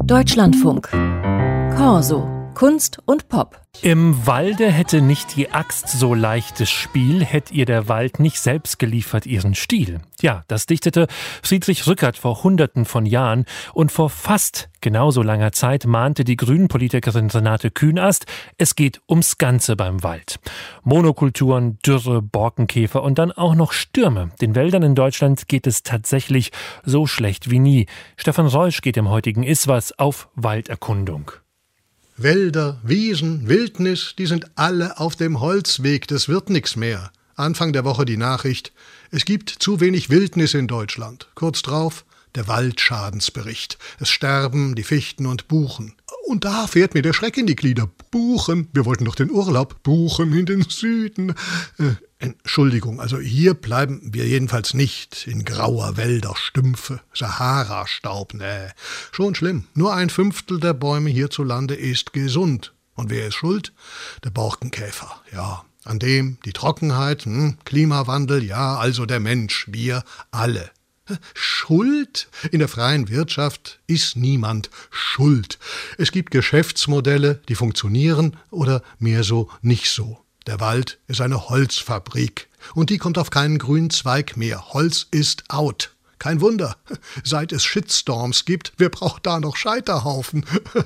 Deutschlandfunk. Corso. Kunst und Pop. Im Walde hätte nicht die Axt so leichtes Spiel, hätt ihr der Wald nicht selbst geliefert ihren Stil. Ja, das dichtete Friedrich Rückert vor Hunderten von Jahren und vor fast genauso langer Zeit mahnte die Grünen-Politikerin Renate Künast, es geht ums Ganze beim Wald. Monokulturen, Dürre, Borkenkäfer und dann auch noch Stürme. Den Wäldern in Deutschland geht es tatsächlich so schlecht wie nie. Stefan Reusch geht im heutigen Iswas auf Walderkundung. Wälder, Wiesen, Wildnis, die sind alle auf dem Holzweg, das wird nix mehr. Anfang der Woche die Nachricht, es gibt zu wenig Wildnis in Deutschland. Kurz drauf der Waldschadensbericht. Es sterben die Fichten und Buchen. Und da fährt mir der Schreck in die Glieder. Buchen, wir wollten doch den Urlaub. Buchen in den Süden. Entschuldigung, also hier bleiben wir jedenfalls nicht in grauer Wälder, Stümpfe, Sahara-Staub, nee. Schon schlimm. Nur 1/5 der Bäume hierzulande ist gesund. Und wer ist schuld? Der Borkenkäfer, ja. An dem die Trockenheit, Klimawandel, ja, also der Mensch, wir alle. Schuld? In der freien Wirtschaft ist niemand schuld. Es gibt Geschäftsmodelle, die funktionieren oder mehr so nicht so. Der Wald ist eine Holzfabrik und die kommt auf keinen grünen Zweig mehr. Holz ist out. Kein Wunder, seit es Shitstorms gibt, wer braucht da noch Scheiterhaufen?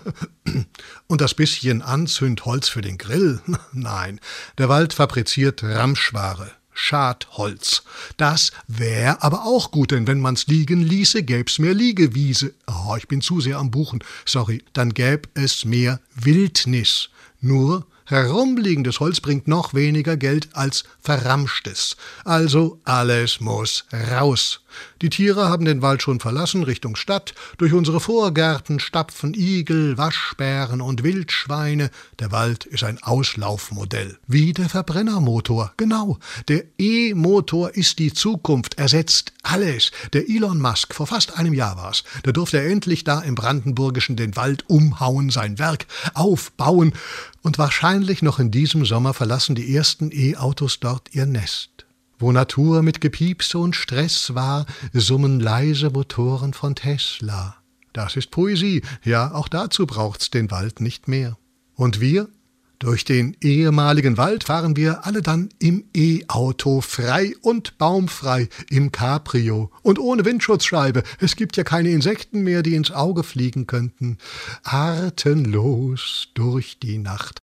Und das bisschen Anzündholz für den Grill? Nein, der Wald fabriziert Ramschware. Schadholz. Das wäre aber auch gut, denn wenn man's liegen ließe, gäb's mehr Liegewiese. Oh, ich bin zu sehr am Buchen. Sorry, dann gäb es mehr Wildnis. Nur herumliegendes Holz bringt noch weniger Geld als verramschtes. Also alles muss raus. Die Tiere haben den Wald schon verlassen, Richtung Stadt. Durch unsere Vorgärten stapfen Igel, Waschbären und Wildschweine. Der Wald ist ein Auslaufmodell. Wie der Verbrennermotor. Genau. Der E-Motor ist die Zukunft, ersetzt alles. Der Elon Musk, vor fast einem Jahr war's, da durfte er endlich da im Brandenburgischen den Wald umhauen, sein Werk aufbauen. Und wahrscheinlich noch in diesem Sommer verlassen die ersten E-Autos dort ihr Nest. Wo Natur mit Gepiepse und Stress war, summen leise Motoren von Tesla. Das ist Poesie, ja, auch dazu braucht's den Wald nicht mehr. Und wir? Durch den ehemaligen Wald fahren wir alle dann im E-Auto, frei und baumfrei, im Cabrio und ohne Windschutzscheibe. Es gibt ja keine Insekten mehr, die ins Auge fliegen könnten. Atemlos durch die Nacht.